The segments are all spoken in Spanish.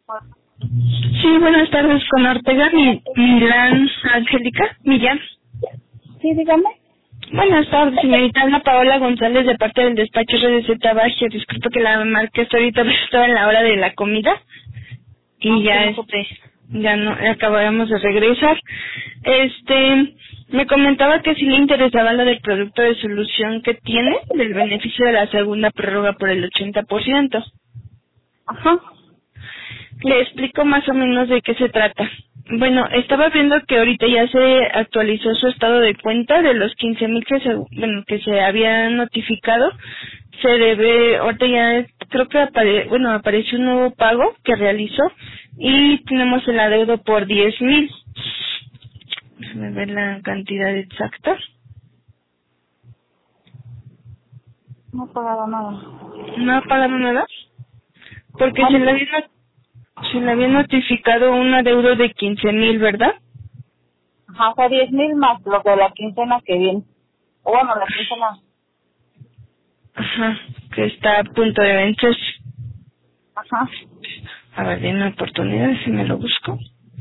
Sí, buenas tardes, con Ortega Milán Angélica Millán. Sí, dígame. Buenas tardes, señorita. Habla Paola González de parte del despacho RDC Bagia. Disculpe que la marqué hasta ahorita, pero estaba en la hora de la comida y ya no acabamos de regresar. Me comentaba que si le interesaba lo del producto de solución que tiene, del beneficio de la segunda prórroga por el 80%. Ajá. Le explico más o menos de qué se trata. Bueno, estaba viendo que ahorita ya se actualizó su estado de cuenta de los 15,000 que se había notificado. Se debe, ahorita ya creo que apareció un nuevo pago que realizó y tenemos el adeudo por 10,000. Déjame ver la cantidad exacta. No he pagado nada. ¿No ha pagado nada? Porque se le había notificado un adeudo de 15,000, ¿verdad? Ajá, fue 10,000 más lo de la quincena que viene. O bueno, la quincena. Ajá, que está a punto de vencerse. Ajá. A ver, dime una oportunidad si me lo busco.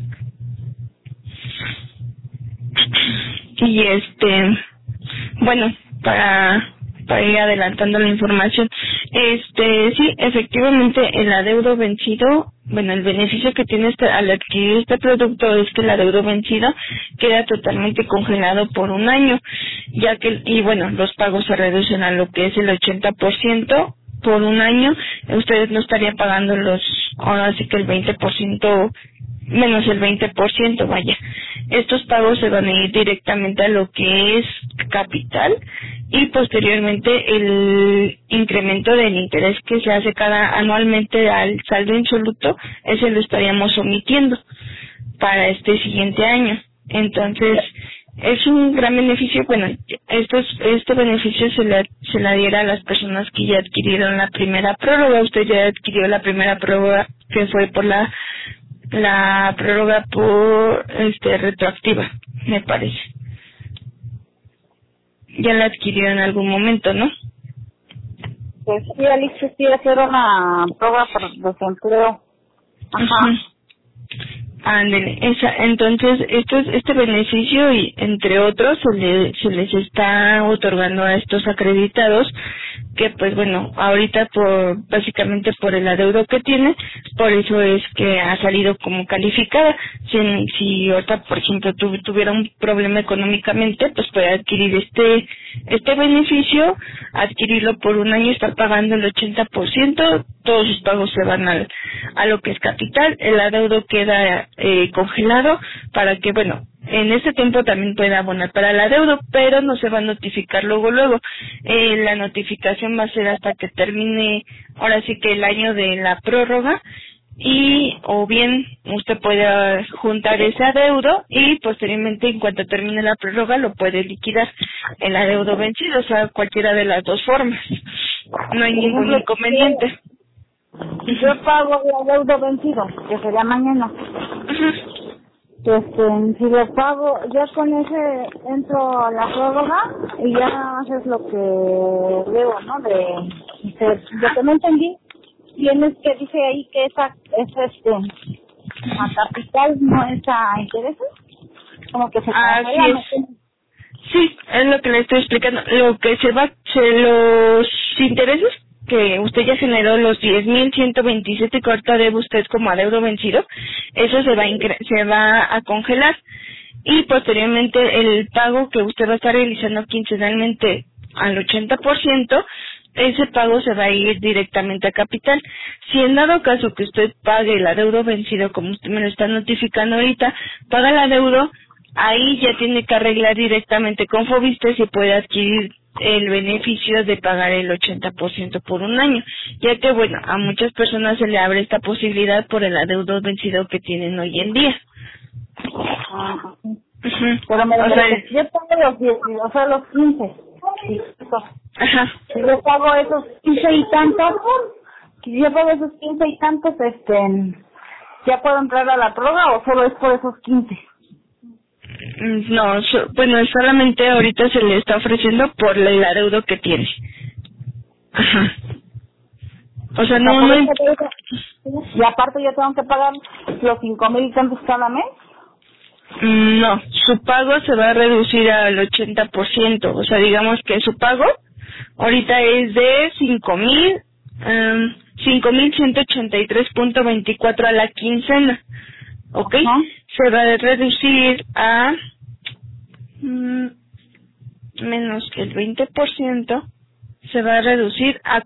Y bueno, para ir adelantando la información, sí, efectivamente el adeudo vencido, bueno, el beneficio que tiene al adquirir este producto es que el adeudo vencido queda totalmente congelado por un año, ya que, y bueno, los pagos se reducen a lo que es el 80% por un año. Ustedes no estarían pagando ahora sí que el 20%, menos el 20%, vaya. Estos pagos se van a ir directamente a lo que es capital y posteriormente el incremento del interés que se hace anualmente al saldo insoluto, ese lo estaríamos omitiendo para este siguiente año. Entonces, es un gran beneficio. Bueno, este beneficio se le diera a las personas que ya adquirieron la primera prórroga. Usted ya adquirió la primera prórroga, que fue por la prórroga por retroactiva, me parece. Ya la adquirió en algún momento, ¿no? Pues sí, Alicia, sí, hacer una prueba por desempleo. Ajá. Ándele, entonces este beneficio y entre otros se les está otorgando a estos acreditados que pues bueno, ahorita básicamente por el adeudo que tiene, por eso es que ha salido como calificada. Si ahorita por ejemplo tuviera un problema económicamente, pues puede adquirir este beneficio, adquirirlo por un año, estar pagando el 80%, todos sus pagos se van a lo que es capital, el adeudo queda congelado para que, bueno, en ese tiempo también pueda abonar para el adeudo, pero no se va a notificar luego. La notificación va a ser hasta que termine, ahora sí que el año de la prórroga, o bien usted puede juntar ese adeudo y posteriormente, en cuanto termine la prórroga, lo puede liquidar el adeudo vencido, o sea, cualquiera de las dos formas. No hay ningún inconveniente. Yo pago el adeudo vencido, que sería mañana. Si lo pago, ya con ese entro a la prórroga y ya nada más es lo que veo, ¿no? Lo que no entendí, tienes que dice ahí que esa es a capital, no es a intereses, como que se congela. Sí, es lo que le estoy explicando. Lo que los intereses que usted ya generó, los 10,127 que ahorita debe usted como adeudo vencido, eso se va a congelar, y posteriormente el pago que usted va a estar realizando quincenalmente al 80%, ese pago se va a ir directamente a capital. Si en dado caso que usted pague el adeudo vencido, como usted me lo está notificando ahorita, paga el adeudo, ahí ya tiene que arreglar directamente con Fobiste si puede adquirir el beneficio de pagar el 80% por un año, ya que, bueno, a muchas personas se le abre esta posibilidad por el adeudo vencido que tienen hoy en día. Pero yo pago los 15. Sí, ajá. Si yo pago esos 15 y tantos, ¿ya puedo entrar a la prórroga o solo es por esos 15? No, bueno, solamente ahorita se le está ofreciendo por el adeudo que tiene. Ajá. O sea, O sea, no, por no, eso te digo, y aparte yo tengo que pagar los 5,000 y tantos cada mes. no, su pago se va a reducir al 80%. O sea, digamos que su pago ahorita es de 5,183.24 a la quincena, ¿ok? Ajá. Se va a reducir a menos que el 20%, se va a reducir a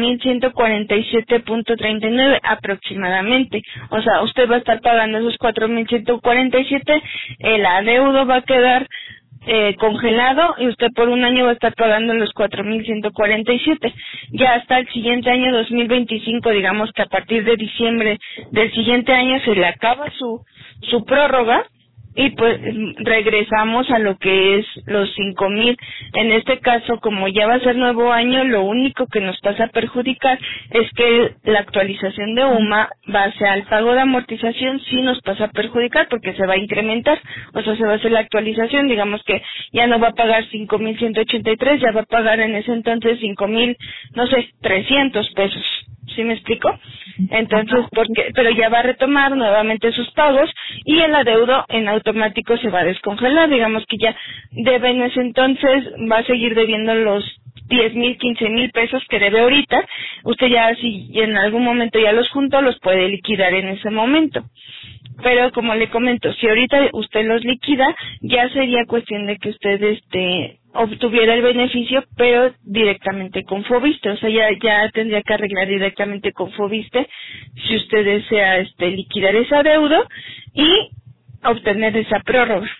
4,147.39 aproximadamente. O sea, usted va a estar pagando esos 4,147, el adeudo va a quedar congelado y usted por un año va a estar pagando los 4,147. Ya hasta el siguiente año 2025, digamos que a partir de diciembre del siguiente año se le acaba su prórroga y pues regresamos a lo que es los 5,000. En este caso, como ya va a ser nuevo año, lo único que nos pasa a perjudicar es que la actualización de UMA, base al pago de amortización, sí nos pasa a perjudicar porque se va a incrementar. O sea, se va a hacer la actualización, digamos que ya no va a pagar 5,183, ya va a pagar en ese entonces 5,000, no sé, 300 pesos. ¿Sí me explico? Entonces, pero ya va a retomar nuevamente sus pagos y el adeudo en automático se va a descongelar. Digamos que ya debe en ese entonces, va a seguir debiendo los 10,000, 15,000 pesos que debe ahorita. Usted ya, si en algún momento ya los juntó, los puede liquidar en ese momento. Pero como le comento, si ahorita usted los liquida, ya sería cuestión de que usted obtuviera el beneficio, pero directamente con Fobiste. O sea, ya tendría que arreglar directamente con Fobiste si usted desea liquidar ese adeudo y obtener esa prórroga.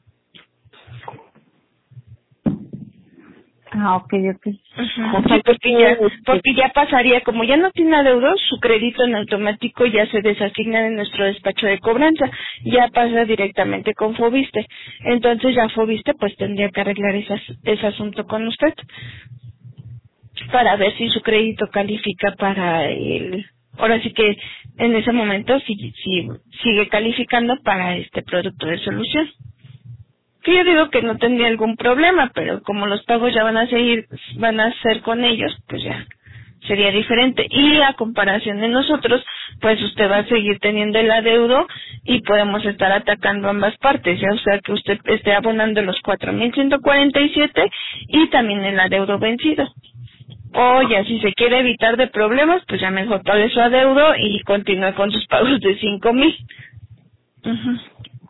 Ah, ok. Ajá. O sea, Sí, porque ya pasaría, como ya no tiene adeudos, su crédito en automático ya se desasigna de nuestro despacho de cobranza, ya pasa directamente con Fobiste. Entonces ya Fobiste pues tendría que arreglar ese asunto con usted para ver si su crédito califica para ahora sí que en ese momento si sigue calificando para este producto de solución. Que yo digo que no tendría algún problema, pero como los pagos ya van a ser con ellos, pues ya sería diferente. Y a comparación de nosotros, pues usted va a seguir teniendo el adeudo y podemos estar atacando ambas partes, ya, o sea que usted esté abonando los 4,147 y también el adeudo vencido. O ya si se quiere evitar de problemas, pues ya mejor pague su adeudo y continúe con sus pagos de 5,000. Uh-huh.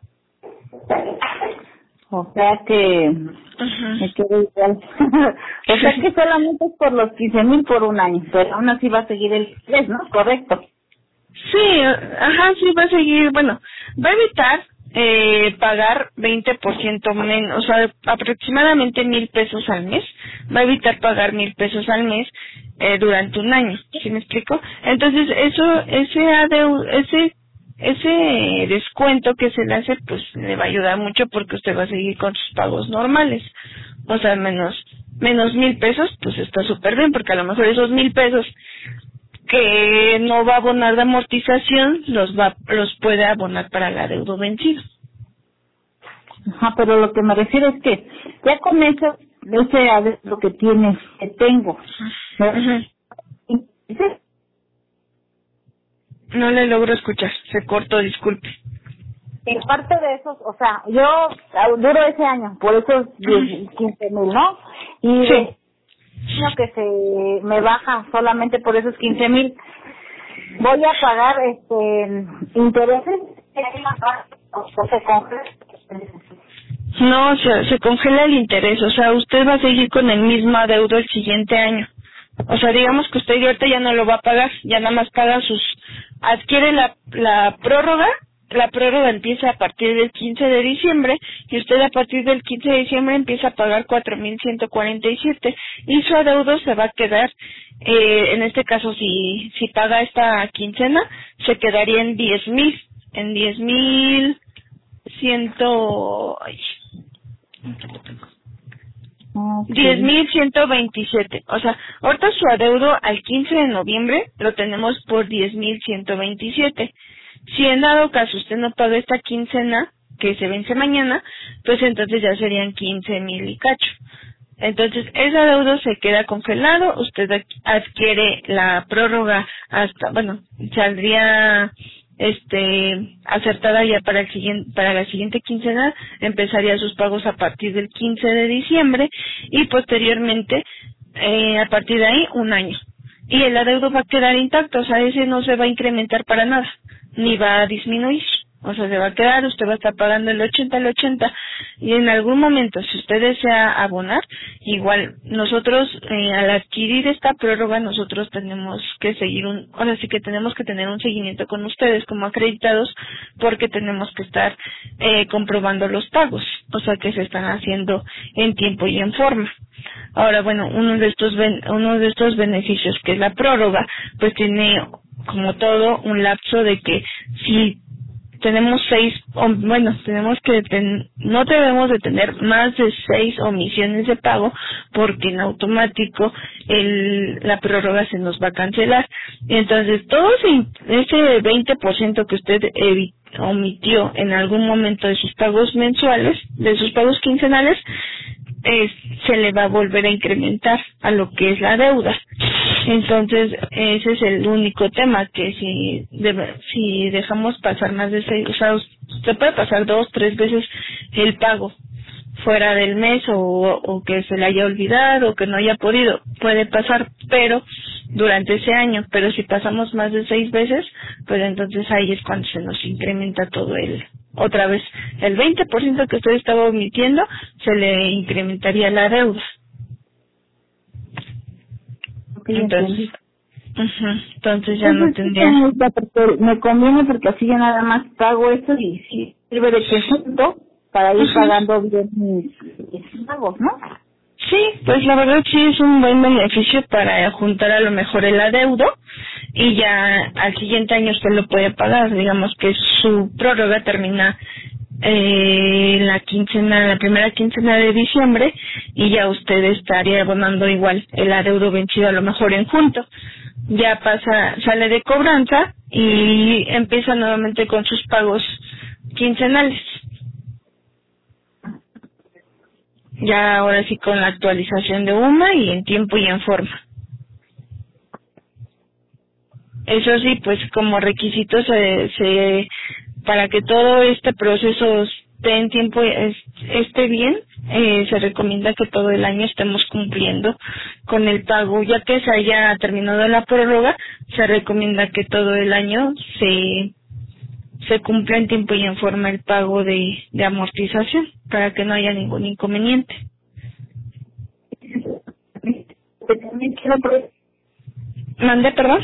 O sea que me quedo igual. O sea que solamente es por los 15,000 por un año, pero aún así va a seguir el 3, ¿no? Correcto. Sí, sí va a seguir, bueno, va a evitar pagar 20% menos, o sea, aproximadamente 1,000 pesos al mes, va a evitar pagar 1,000 pesos al mes durante un año, ¿sí me explico? Entonces ese descuento que se le hace, pues le va a ayudar mucho porque usted va a seguir con sus pagos normales, o sea, menos 1,000 pesos, pues está súper bien porque a lo mejor esos 1,000 pesos que no va a abonar de amortización, los puede abonar para el adeudo vencido. Ajá, pero lo que me refiero es que ya con eso, ese adeudo que tienes, que tengo, Ajá. No le logro escuchar, se cortó, disculpe. En parte de esos, o sea, yo duro ese año, por esos 15,000, ¿no? Y Sí. que se me baja solamente por esos 15,000, voy a pagar intereses o se congela. No, se congela el interés, o sea, usted va a seguir con el mismo adeudo el siguiente año. O sea, digamos que usted ahorita ya no lo va a pagar, ya nada más paga adquiere la prórroga. La prórroga empieza a partir del 15 de diciembre y usted a partir del 15 de diciembre empieza a pagar 4,147 y su adeudo se va a quedar, en este caso si paga esta quincena, se quedaría en 10,000, en 10,127. O sea, ahorita su adeudo al 15 de noviembre lo tenemos por 10,127. Si en dado caso usted no paga esta quincena, que se vence mañana, pues entonces ya serían 15,000 y cacho. Entonces, ese adeudo se queda congelado, usted adquiere la prórroga hasta, bueno, saldría acertada ya para la siguiente quincena, empezaría sus pagos a partir del 15 de diciembre y posteriormente, a partir de ahí, un año. Y el adeudo va a quedar intacto, o sea, ese no se va a incrementar para nada, ni va a disminuir. O sea, se va a quedar, usted va a estar pagando el 80 y en algún momento, si usted desea abonar, igual nosotros al adquirir esta prórroga, nosotros tenemos que ahora sí que tenemos que tener un seguimiento con ustedes como acreditados, porque tenemos que estar comprobando los pagos, o sea, que se están haciendo en tiempo y en forma. Ahora, bueno, uno de estos beneficios, que es la prórroga, pues tiene como todo un lapso de que si tenemos no debemos de tener más de 6 omisiones de pago, porque en automático la prórroga se nos va a cancelar. Entonces, todo ese 20% que usted omitió en algún momento de sus pagos mensuales, de sus pagos quincenales, se le va a volver a incrementar a lo que es la deuda. Entonces, ese es el único tema, que si dejamos pasar más de 6, o sea, usted puede pasar 2, 3 veces el pago fuera del mes, o que se le haya olvidado, o que no haya podido, puede pasar, pero durante ese año. Pero si pasamos más de 6 veces, pues entonces ahí es cuando se nos incrementa todo otra vez el 20% que usted estaba omitiendo, se le incrementaría la deuda. Entonces, entonces ya no tendría. Me conviene, porque así ya nada más pago eso y sí sirve de conjunto para ir pagando bien mis pagos, ¿no? Sí, pues la verdad sí es un buen beneficio para juntar a lo mejor el adeudo y ya al siguiente año usted lo puede pagar. Digamos que su prórroga termina la primera quincena de diciembre, y ya usted estaría abonando igual el adeudo vencido a lo mejor en junio. Ya sale de cobranza y empieza nuevamente con sus pagos quincenales. Ya ahora sí con la actualización de UMA y en tiempo y en forma. Eso sí, pues como requisito para que todo este proceso esté en tiempo, esté bien, se recomienda que todo el año estemos cumpliendo con el pago. Ya que se haya terminado la prórroga, se recomienda que todo el año se cumpla en tiempo y en forma el pago de amortización, para que no haya ningún inconveniente. ¿Mande, perdón?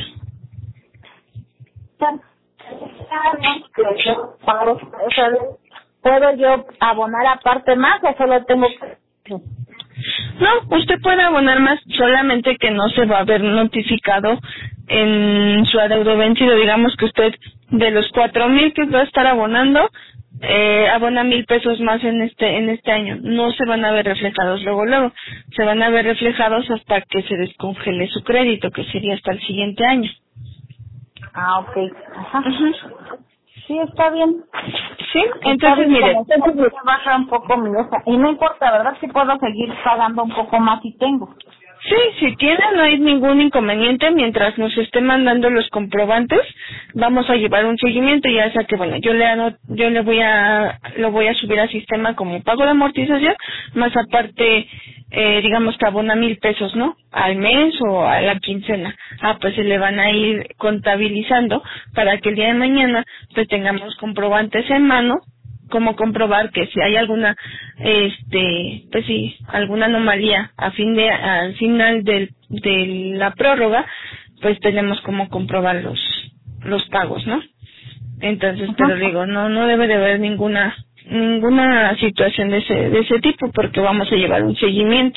¿Puedo yo abonar aparte más o solo tengo que...? No, usted puede abonar más, solamente que no se va a ver notificado en su adeudo vencido. Digamos que usted, de los 4,000 que va a estar abonando, abona 1,000 pesos más en este año. No se van a ver reflejados luego, se van a ver reflejados hasta que se descongele su crédito, que sería hasta el siguiente año. Ah, ok. Ajá. Sí, está bien. Sí, entonces mire. Entonces me baja un poco mi hoja. Y no importa, ¿verdad? Si puedo seguir pagando un poco más si tengo. Sí, si tiene, no hay ningún inconveniente. Mientras nos esté mandando los comprobantes, vamos a llevar un seguimiento, ya sea que, bueno, lo voy a subir al sistema como pago de amortización, más aparte, digamos que abona 1,000 pesos, ¿no? Al mes o a la quincena. Pues se le van a ir contabilizando para que el día de mañana pues tengamos comprobantes en mano, como comprobar que si hay alguna pues sí, alguna anomalía al final de la prórroga, pues tenemos como comprobar los pagos, ¿no? Entonces, pero digo, no debe de haber ninguna situación de ese tipo, porque vamos a llevar un seguimiento.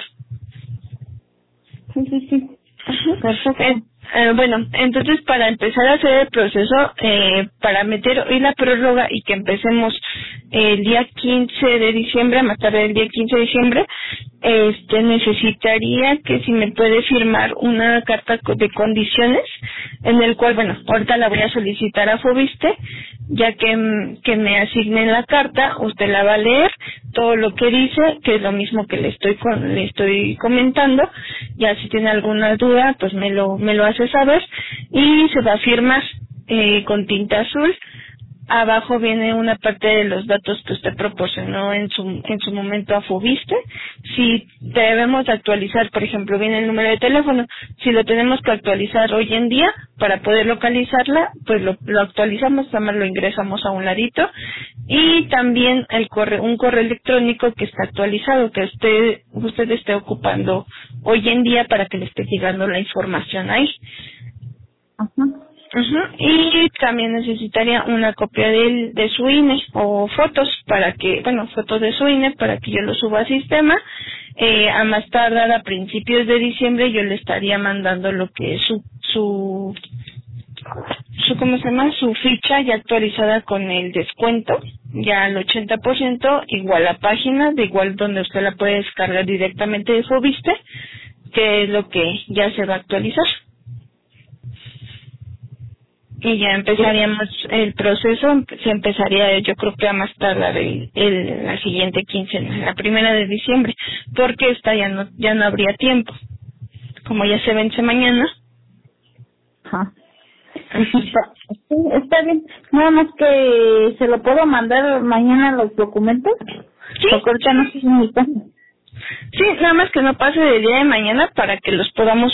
Sí. Perfecto. Bueno, entonces para empezar a hacer el proceso, para meter hoy la prórroga y que empecemos el día 15 de diciembre, a más tarde el día 15 de diciembre, necesitaría que si me puede firmar una carta de condiciones, en el cual, bueno, ahorita la voy a solicitar a Fobiste, ya que me asignen la carta, usted la va a leer, todo lo que dice, que es lo mismo que le estoy comentando. Ya si tiene alguna duda, pues me lo hace saber, y se va a firmar con tinta azul. Abajo viene una parte de los datos que usted proporcionó en su momento a Fobiste. Si debemos actualizar, por ejemplo, viene el número de teléfono. Si lo tenemos que actualizar hoy en día para poder localizarla, pues lo actualizamos, nada más lo ingresamos a un ladito. Y también un correo electrónico que está actualizado, que usted esté ocupando hoy en día para que le esté llegando la información ahí. Ajá. Y también necesitaría una copia de su INE o fotos fotos de su INE para que yo lo suba al sistema. A más tardar a principios de diciembre yo le estaría mandando lo que es su ¿cómo se llama? Su ficha ya actualizada con el descuento, ya al 80%, igual la página, de igual donde usted la puede descargar directamente de Fobiste, que es lo que ya se va a actualizar. Y ya empezaríamos el proceso, se empezaría yo creo que a más tardar la siguiente quincena, la 1 de diciembre, porque esta ya no habría tiempo, como ya se vence mañana. Ajá. Sí, está bien. Nada más que se lo puedo mandar mañana los documentos. Sí. Porque ahorita no estoy en mi casa. Sí, nada más que no pase del día de mañana para que los puedan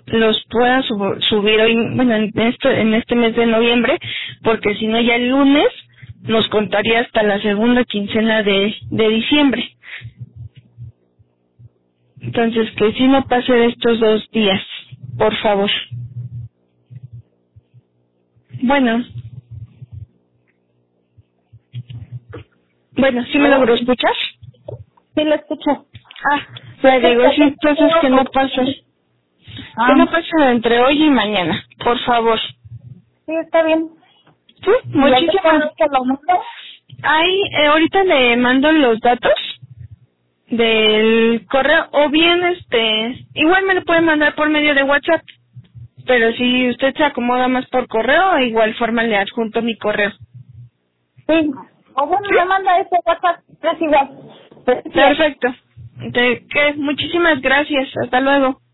subir hoy, bueno, en este mes de noviembre, porque si no ya el lunes nos contaría hasta la segunda quincena de diciembre. Entonces, que si no pase de estos 2 días, por favor. Bueno, ¿sí me logró escuchar? Sí, lo escucho. Le digo, sí, entonces que no pase. Que no pase entre hoy y mañana, por favor. Sí, está bien. Sí, muchísimas gracias. Ahí, ahorita le mando los datos del correo, o bien igual me lo pueden mandar por medio de WhatsApp, pero si usted se acomoda más por correo, igual forma le adjunto mi correo. Sí, o bueno, me manda ese WhatsApp, es igual. Perfecto. Muchísimas gracias, hasta luego.